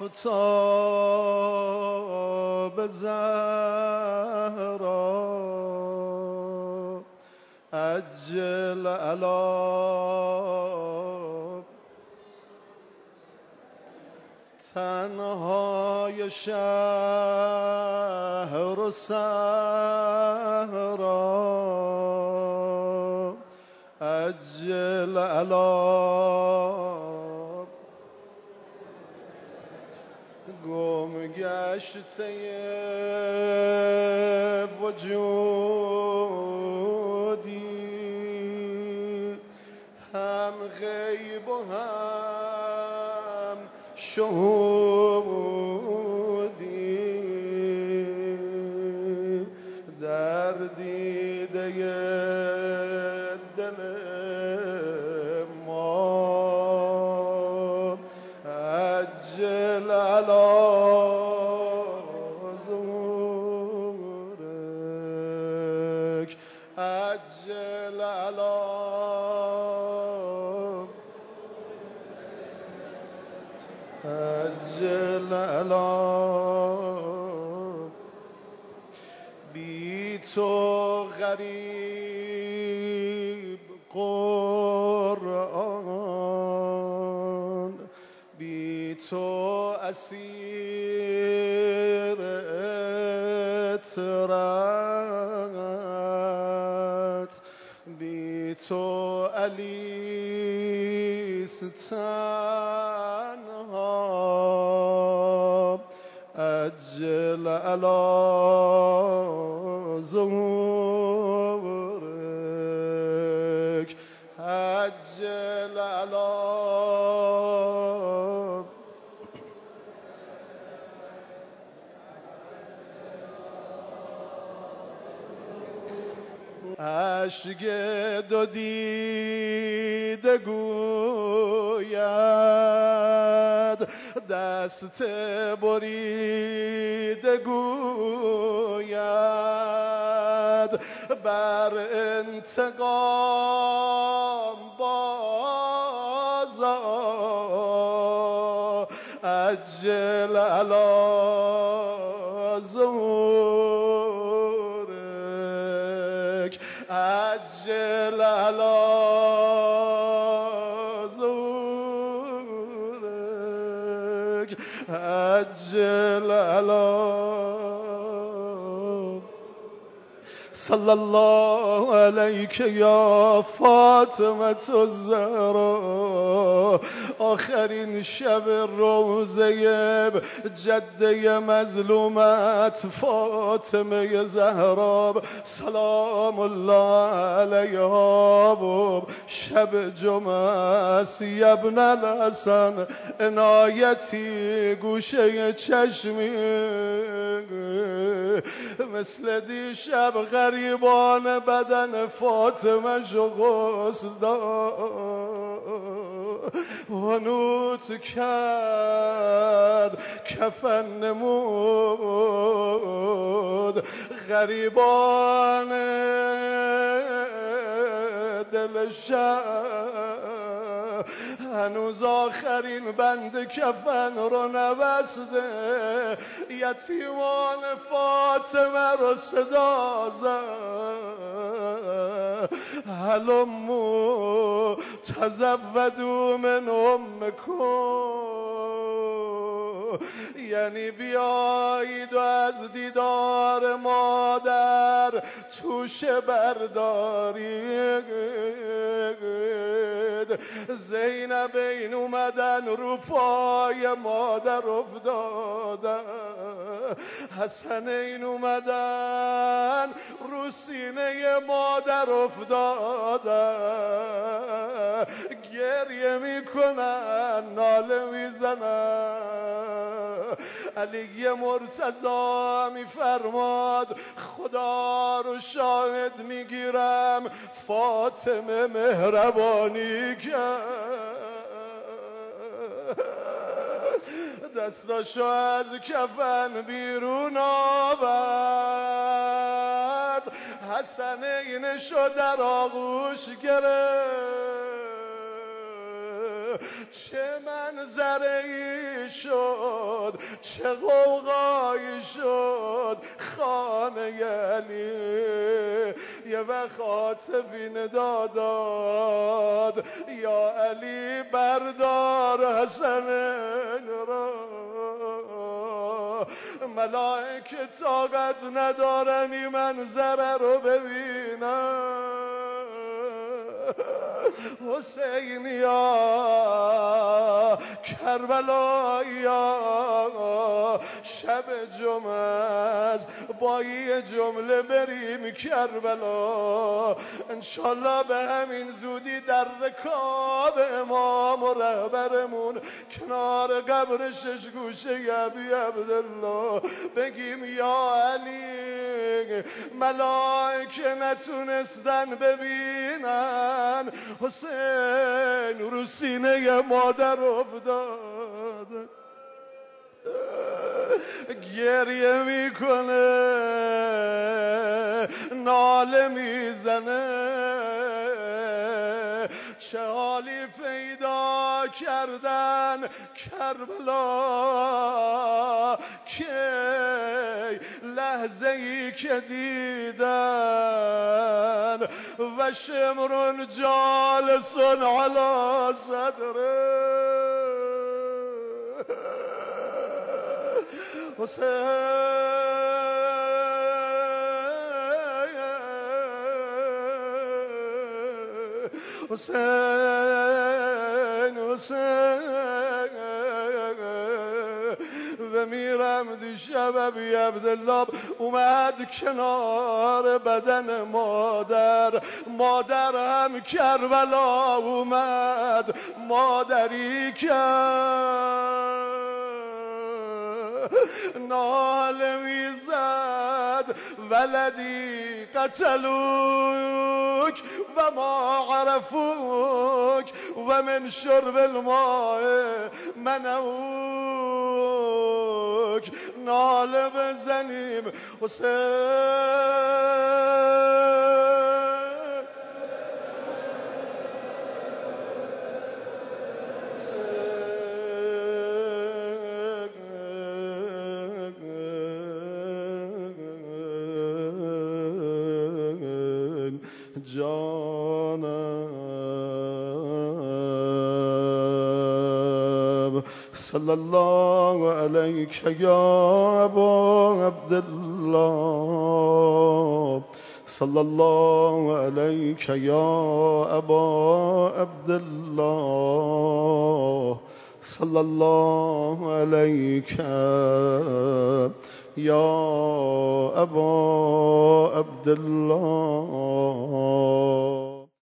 آفتاب زهرا عجل علی تنهای شهر و صحرا عجل علی گم گشته وجودی هم غیب و هم شهودی در دیده دل ما عجل علی ظهورک عجل علی عجل علی بی تو غریب قرآن بی تو اسیر اطرت بی تو علیست تنها عجل علی ظهورک عجل علی اشک دو دیده گوید دست بریده گوید بر انتقام بازا عجل علی ظهورک عجل علی ظهورک عجل علی صلی الله علیک یا فاطمه الزهرا آخرین شب روزه جده مظلومت فاطمه زهرا سلام الله علیها شب جمعه است ابن الحسن عنایتی گوشه چشمی مثل دیشب غریبان بدن فاطمه شو غسل داد ونوت کرد کفن نمود غریبان دل شب هنوز آخرین بند کفن رو نبسته یتیمان فاطمه رو صدا زد هلمو تزودوا من امکم یعنی بیایید و از دیدار مادر توشه بردارید زینب این اومدن رو پای مادر افتادن حسن این اومدن رو سینه مادر افتادن گریه میکنن ناله میزنن علی مرتضی میفرماد خدا رو شاهد میگیرم فاطمه مهربانی کرد دستاشو از کفن بیرون آورد حسنینشو در آغوش گرفت چه من منظره‌ای شد، چه غوغایی شد خانه علی. یه وقت عاطفین داد یا علی بردار حسن را. ملائکه طاقت ندارن این منظره رو ببینن. حسینیا کربلایا شب جمعه است با یه جمله بریم کربلا. انشالله به همین زودی در رکاب امام و رهبرمون کنار قبر شش گوشه ابی عبدالله بگیم یا علی. ملائکه نتونستن ببینن حسین رو سینه مادر افتاد، گریه میکنه، ناله میزنه. چه حالی پیدا کردن کربلا که لحظه ای که دیدن و شمرون جالسون علی صدره حسین و میرم دیشب ابی عبدالله اومد کنار بدن مادر هم کربلا اومد، مادری کرد ناله میزد ولدی قتلوک و ما عرفوک و من شرب الماء منعوک. ناله بزنیم جانم. صلی الله علیک یا ابا عبدالله، صلی الله علیک یا ابا عبدالله، صلی الله علیک یا ابا عبدالله.